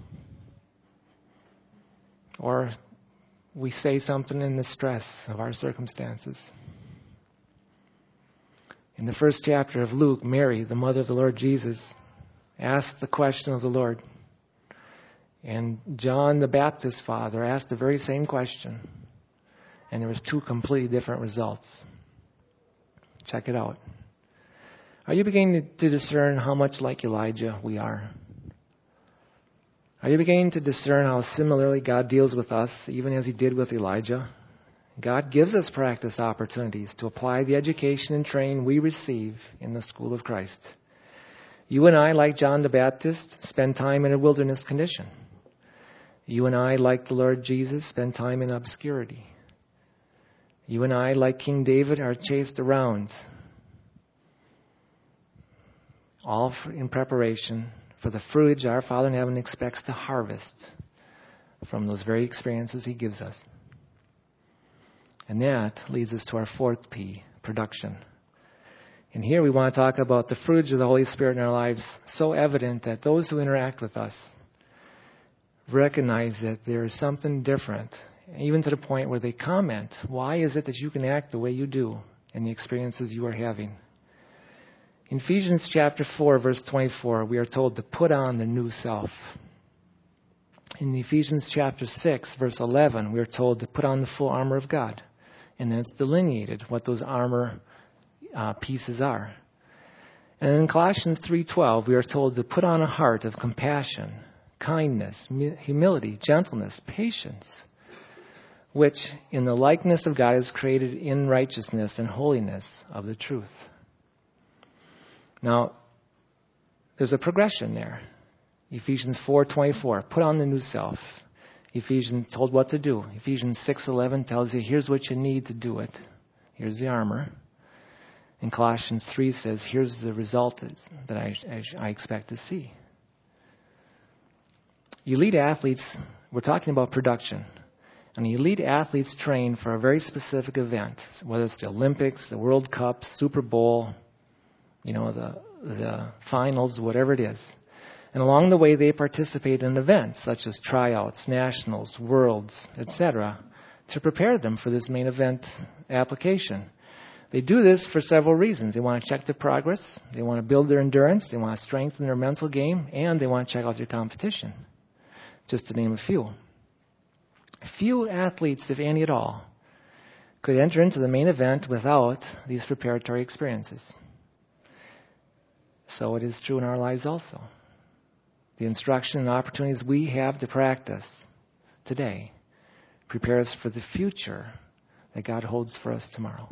Or we say something in the stress of our circumstances. In the first chapter of Luke, Mary, the mother of the Lord Jesus, asked the question of the Lord. And John the Baptist's father asked the very same question. And there was two completely different results. Check it out. Are you beginning to discern how much like Elijah we are? Are you beginning to discern how similarly God deals with us, even as he did with Elijah? God gives us practice opportunities to apply the education and training we receive in the school of Christ. You and I, like John the Baptist, spend time in a wilderness condition. You and I, like the Lord Jesus, spend time in obscurity. You and I, like King David, are chased around, all in preparation for the fruitage our Father in heaven expects to harvest from those very experiences he gives us. And that leads us to our fourth P, production. And here we want to talk about the fruitage of the Holy Spirit in our lives, so evident that those who interact with us recognize that there is something different, even to the point where they comment, why is it that you can act the way you do in the experiences you are having? In Ephesians chapter four, verse twenty-four, we are told to put on the new self. In Ephesians chapter six, verse eleven, we are told to put on the full armor of God. And then it's delineated what those armor uh, pieces are. And in Colossians three twelve, we are told to put on a heart of compassion, kindness, humility, gentleness, patience, which in the likeness of God is created in righteousness and holiness of the truth. Now, there's a progression there. Ephesians four twenty-four, put on the new self. Ephesians told what to do. Ephesians six eleven tells you here's what you need to do it. Here's the armor. And Colossians three says, here's the result that I, I expect to see. Elite athletes, we're talking about production. And elite athletes train for a very specific event, whether it's the Olympics, the World Cup, Super Bowl, you know, the, the finals, whatever it is. And along the way, they participate in events such as tryouts, nationals, worlds, et cetera, to prepare them for this main event application. They do this for several reasons. They want to check their progress, they want to build their endurance, they want to strengthen their mental game, and they want to check out their competition, just to name a few. Few athletes, if any at all, could enter into the main event without these preparatory experiences. So it is true in our lives also. The instruction and opportunities we have to practice today prepare us for the future that God holds for us tomorrow.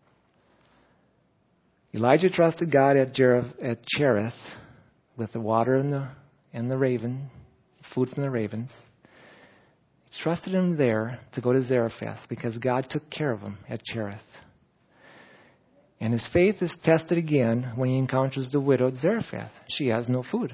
Elijah trusted God at, Jer- at Cherith with the water and the, and the raven, food from the ravens. He trusted him there to go to Zarephath because God took care of him at Cherith. And his faith is tested again when he encounters the widow at Zarephath. She has no food.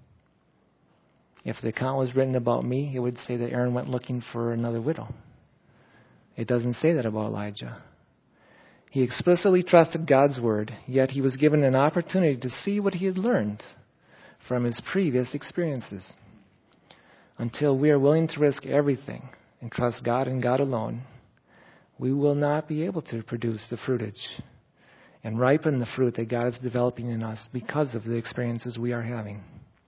If the account was written about me, it would say that Aaron went looking for another widow. It doesn't say that about Elijah. He explicitly trusted God's word, yet he was given an opportunity to see what he had learned from his previous experiences. Until we are willing to risk everything and trust God and God alone, we will not be able to produce the fruitage and ripen the fruit that God is developing in us because of the experiences we are having.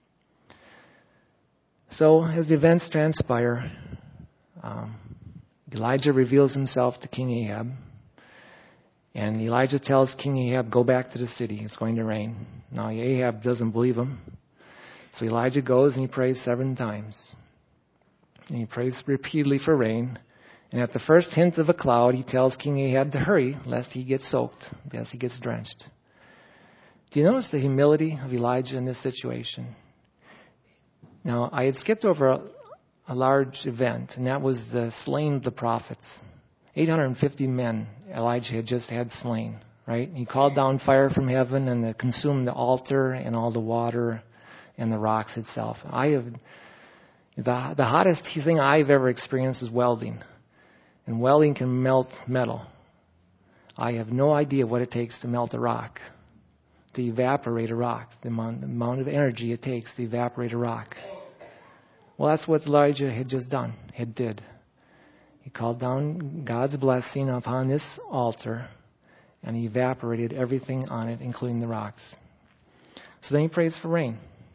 So, as the events transpire, um, Elijah reveals himself to King Ahab. And Elijah tells King Ahab, go back to the city. It's going to rain. Now, Ahab doesn't believe him. So Elijah goes and he prays seven times. And he prays repeatedly for rain. And at the first hint of a cloud, he tells King Ahab to hurry, lest he gets soaked, lest he gets drenched. Do you notice the humility of Elijah in this situation? Now, I had skipped over a, a large event, and that was the slaying of the prophets. eight hundred fifty men Elijah had just had slain, right? He called down fire from heaven and it consumed the altar and all the water and the rocks itself. I have the, the hottest thing I've ever experienced is welding. And welding can melt metal. I have no idea what it takes to melt a rock, to evaporate a rock, the amount, the amount of energy it takes to evaporate a rock. Well, that's what Elijah had just done, had did. He called down God's blessing upon this altar, and he evaporated everything on it, including the rocks. So then he prays for rain.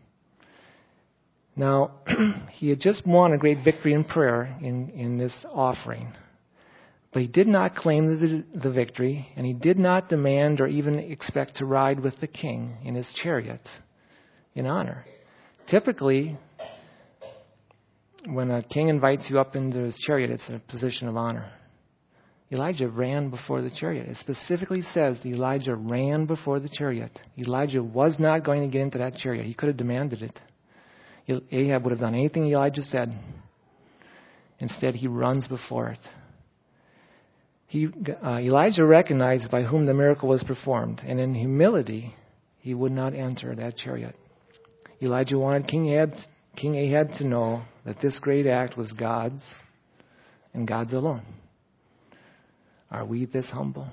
Now, he had just won a great victory in prayer in, in this offering. But he did not claim the, the victory, and he did not demand or even expect to ride with the king in his chariot in honor. Typically, when a king invites you up into his chariot, it's a position of honor. Elijah ran before the chariot. It specifically says that Elijah ran before the chariot. Elijah was not going to get into that chariot. He could have demanded it. Ahab would have done anything Elijah said. Instead, he runs before it. He, uh, Elijah recognized by whom the miracle was performed, and in humility, he would not enter that chariot. Elijah wanted King Ahab, King Ahab to know that this great act was God's and God's alone. Are we this humble?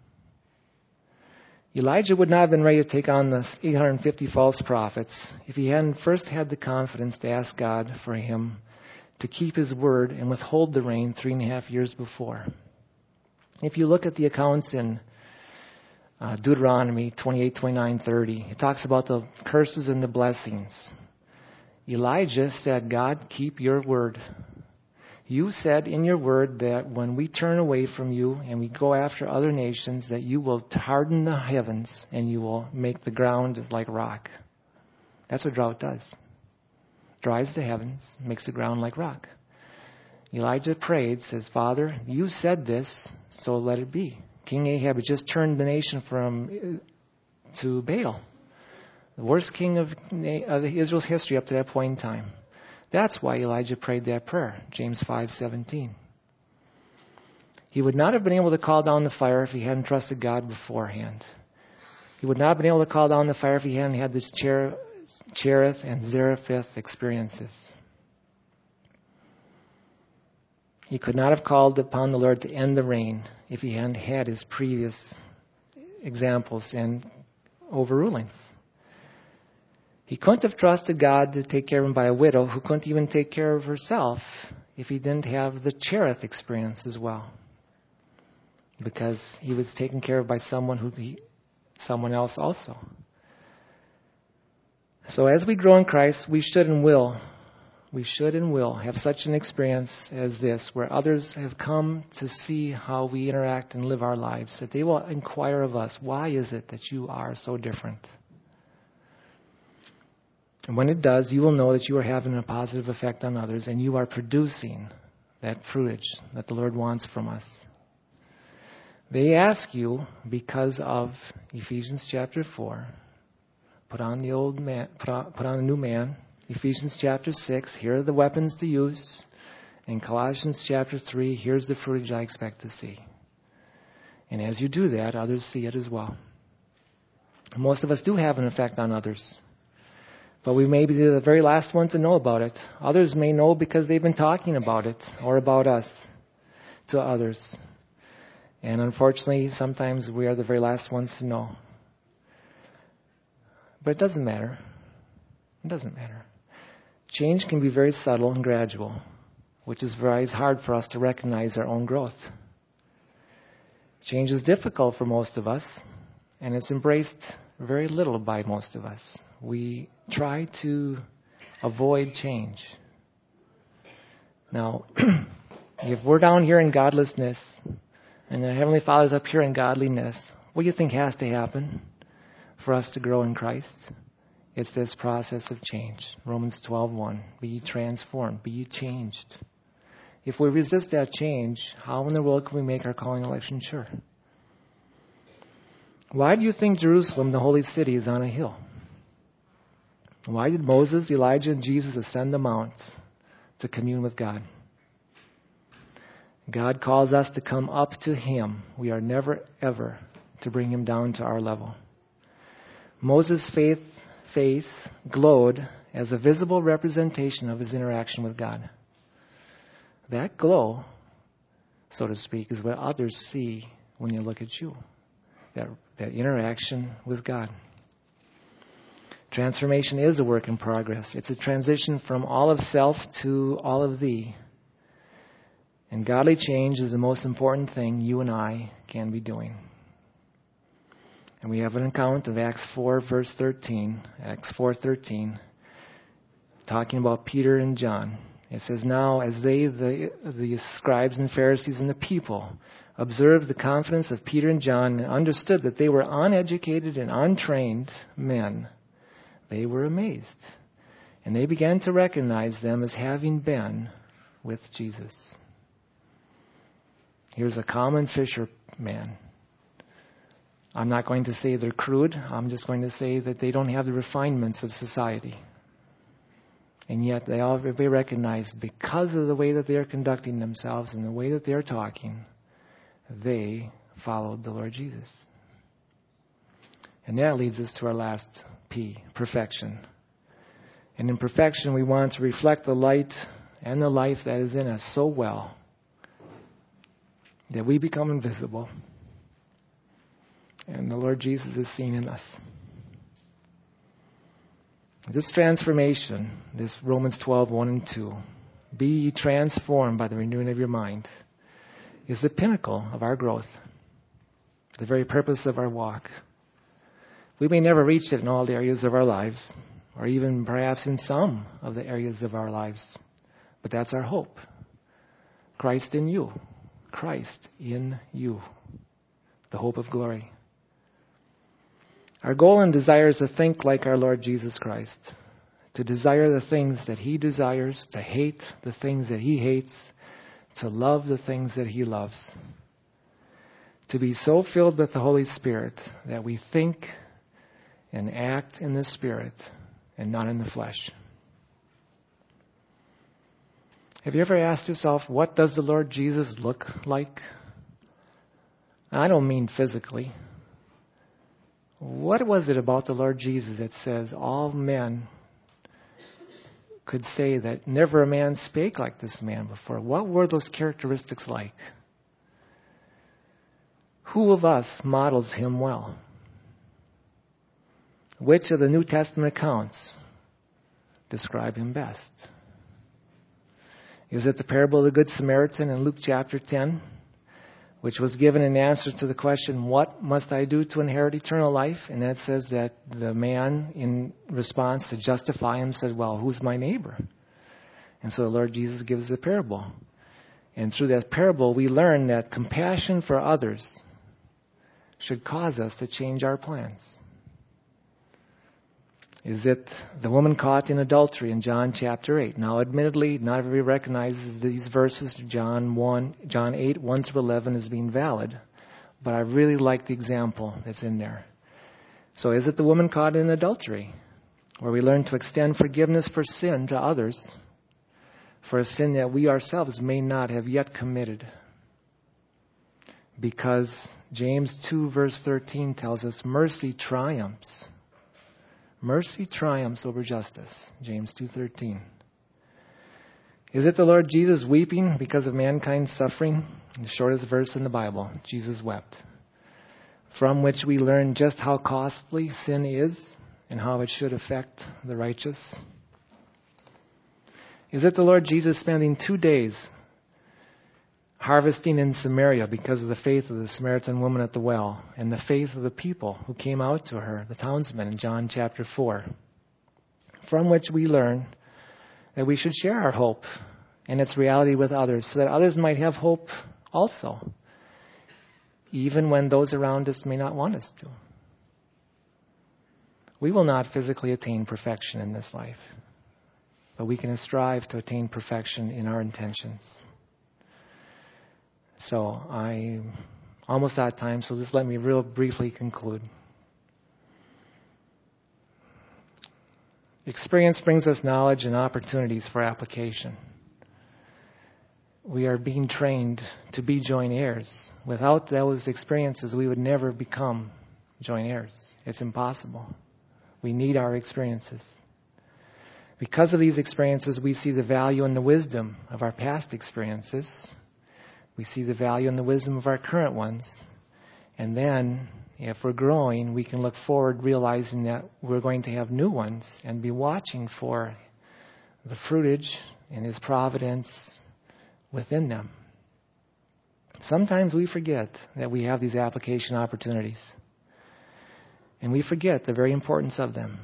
Elijah would not have been ready to take on the eight hundred fifty false prophets if he hadn't first had the confidence to ask God for him to keep his word and withhold the rain three and a half years before. If you look at the accounts in uh, Deuteronomy twenty-eight, twenty-nine, thirty, it talks about the curses and the blessings. Elijah said, God, keep your word. You said in your word that when we turn away from you and we go after other nations, that you will harden the heavens and you will make the ground like rock. That's what drought does. Dries the heavens, makes the ground like rock. Elijah prayed, says, Father, you said this, so let it be. King Ahab had just turned the nation from to Baal, the worst king of, of Israel's history up to that point in time. That's why Elijah prayed that prayer, James five seventeen. He would not have been able to call down the fire if he hadn't trusted God beforehand. He would not have been able to call down the fire if he hadn't had this Cher- Cherith and Zarephath experiences. He could not have called upon the Lord to end the rain if he hadn't had his previous examples and overrulings. He couldn't have trusted God to take care of him by a widow who couldn't even take care of herself if he didn't have the Cherith experience as well. Because he was taken care of by someone who he, someone else also. So as we grow in Christ, we should and will, we should and will have such an experience as this, where others have come to see how we interact and live our lives, that they will inquire of us, why is it that you are so different? And when it does, you will know that you are having a positive effect on others, and you are producing that fruitage that the Lord wants from us. They ask you, because of Ephesians chapter four, put on the old man, put on, put on a new man. Ephesians chapter six, here are the weapons to use. In Colossians chapter three, here's the fruitage I expect to see. And as you do that, others see it as well. Most of us do have an effect on others. But we may be the very last one to know about it. Others may know because they've been talking about it or about us to others. And unfortunately, sometimes we are the very last ones to know. But it doesn't matter. It doesn't matter. Change can be very subtle and gradual, which is very hard for us to recognize our own growth. Change is difficult for most of us, and it's embraced very little by most of us. We try to avoid change. Now, if we're down here in godlessness, and the Heavenly Father's up here in godliness, what do you think has to happen for us to grow in Christ? It's this process of change. Romans twelve one. Be ye transformed. Be ye changed. If we resist that change, how in the world can we make our calling election sure? Why do you think Jerusalem, the holy city, is on a hill? Why did Moses, Elijah, and Jesus ascend the mount to commune with God? God calls us to come up to Him. We are never, ever to bring Him down to our level. Moses' faith, face glowed as a visible representation of his interaction with God. That glow, so to speak, is what others see when you look at you. That, that interaction with God. Transformation is a work in progress. It's a transition from all of self to all of thee. And godly change is the most important thing you and I can be doing. And we have an account of Acts four, verse thirteen. Acts four thirteen, talking about Peter and John. It says, now as they, the, the scribes and Pharisees and the people, observed the confidence of Peter and John and understood that they were uneducated and untrained men, they were amazed. And they began to recognize them as having been with Jesus. Here's a common fisherman. I'm not going to say they're crude. I'm just going to say that they don't have the refinements of society. And yet they all be recognized because of the way that they are conducting themselves and the way that they are talking, they followed the Lord Jesus. And that leads us to our last P, perfection. And in perfection, we want to reflect the light and the life that is in us so well that we become invisible. And the Lord Jesus is seen in us. This transformation, this Romans twelve, one and two, be ye transformed by the renewing of your mind, is the pinnacle of our growth, the very purpose of our walk. We may never reach it in all the areas of our lives, or even perhaps in some of the areas of our lives, but that's our hope. Christ in you. Christ in you. The hope of glory. Our goal and desire is to think like our Lord Jesus Christ, to desire the things that He desires, to hate the things that He hates, to love the things that He loves, to be so filled with the Holy Spirit that we think and act in the Spirit and not in the flesh. Have you ever asked yourself, what does the Lord Jesus look like? I don't mean physically. What was it about the Lord Jesus that says all men could say that never a man spake like this man before? What were those characteristics like? Who of us models him well? Which of the New Testament accounts describe him best? Is it the parable of the Good Samaritan in Luke chapter ten, which was given in answer to the question, what must I do to inherit eternal life? And that says that the man, in response to justify him, said, well, who's my neighbor? And so the Lord Jesus gives the parable. And through that parable, we learn that compassion for others should cause us to change our plans. Is it the woman caught in adultery in John chapter eight? Now, admittedly, not everybody recognizes these verses, John one, John eight, one through eleven, as being valid. But I really like the example that's in there. So is it the woman caught in adultery, where we learn to extend forgiveness for sin to others, for a sin that we ourselves may not have yet committed? Because James two, verse thirteen tells us mercy triumphs. Mercy triumphs over justice. James two thirteen. Is it the Lord Jesus weeping because of mankind's suffering? The shortest verse in the Bible. Jesus wept. From which we learn just how costly sin is and how it should affect the righteous. Is it the Lord Jesus spending two days harvesting in Samaria because of the faith of the Samaritan woman at the well and the faith of the people who came out to her, the townsmen, in John chapter four, from which we learn that we should share our hope and its reality with others so that others might have hope also, even when those around us may not want us to. We will not physically attain perfection in this life, but we can strive to attain perfection in our intentions. So I'm almost out of time, so just let me real briefly conclude. Experience brings us knowledge and opportunities for application. We are being trained to be joint heirs. Without those experiences, we would never become joint heirs. It's impossible. We need our experiences. Because of these experiences, we see the value and the wisdom of our past experiences. We see the value and the wisdom of our current ones. And then, if we're growing, we can look forward realizing that we're going to have new ones and be watching for the fruitage and His providence within them. Sometimes we forget that we have these application opportunities. And we forget the very importance of them.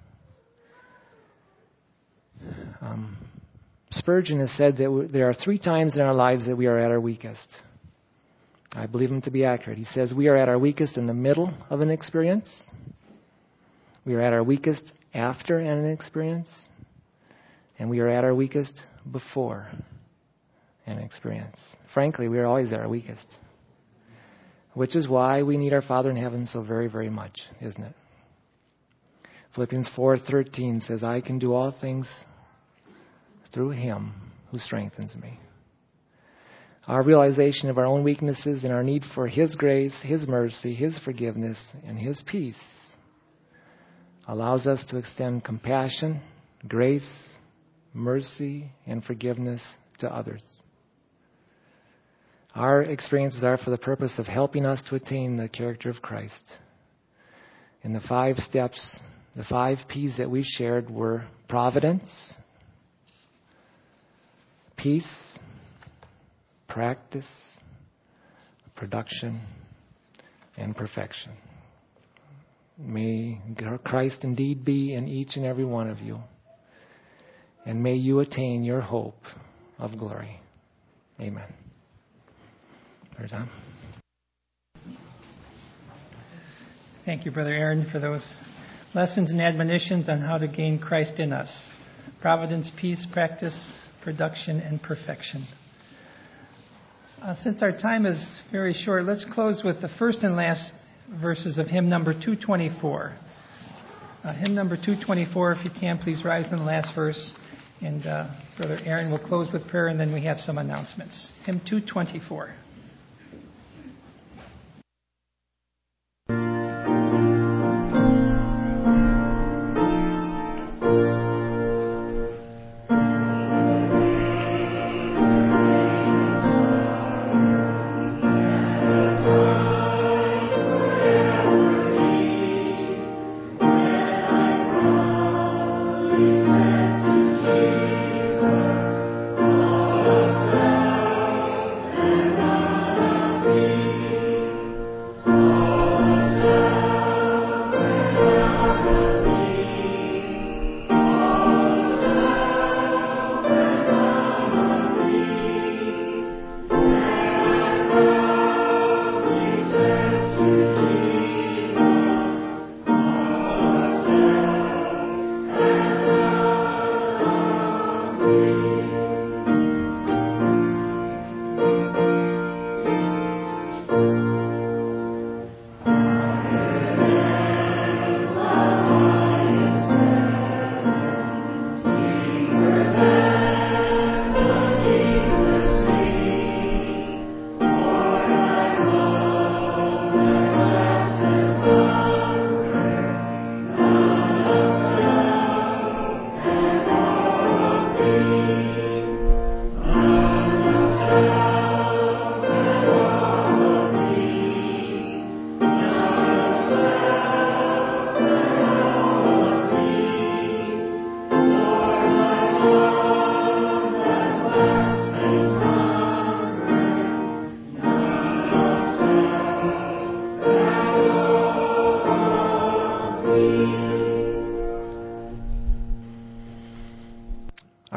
Um, Spurgeon has said that there are three times in our lives that we are at our weakest. I believe him to be accurate. He says we are at our weakest in the middle of an experience. We are at our weakest after an experience. And we are at our weakest before an experience. Frankly, we are always at our weakest. Which is why we need our Father in heaven so very, very much, isn't it? Philippians four thirteen says, I can do all things through Him who strengthens me. Our realization of our own weaknesses and our need for His grace, His mercy, His forgiveness, and His peace allows us to extend compassion, grace, mercy, and forgiveness to others. Our experiences are for the purpose of helping us to attain the character of Christ. And the five steps, the five P's that we shared were providence, peace, practice, production, and perfection. May Christ indeed be in each and every one of you. And may you attain your hope of glory. Amen. Third time. Thank you, Brother Aaron, for those lessons and admonitions on how to gain Christ in us. Providence, peace, practice, production, and perfection. Uh, since our time is very short, let's close with the first and last verses of hymn number two twenty-four. Uh, hymn number two twenty-four, if you can, please rise in the last verse. And uh, Brother Aaron will close with prayer, and then we have some announcements. Hymn two twenty-four.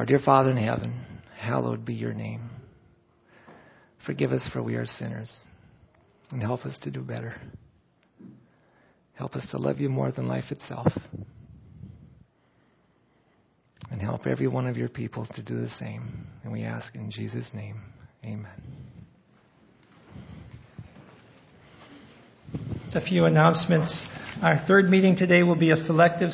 Our dear Father in heaven, hallowed be your name. Forgive us, for we are sinners, and help us to do better. Help us to love you more than life itself. And help every one of your people to do the same. And we ask in Jesus' name, amen. A few announcements. Our third meeting today will be a selective